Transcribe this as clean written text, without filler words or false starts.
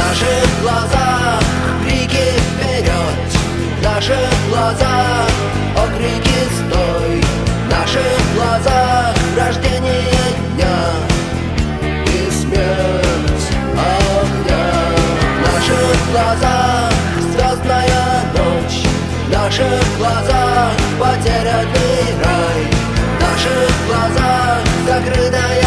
наших глазах крики вперед, в наших глазах окрики стой, в наших глазах рождение дня и смерть огня. В наших глазах звездная ночь, в наших глазах потерянный рай, в наших глазах закрытая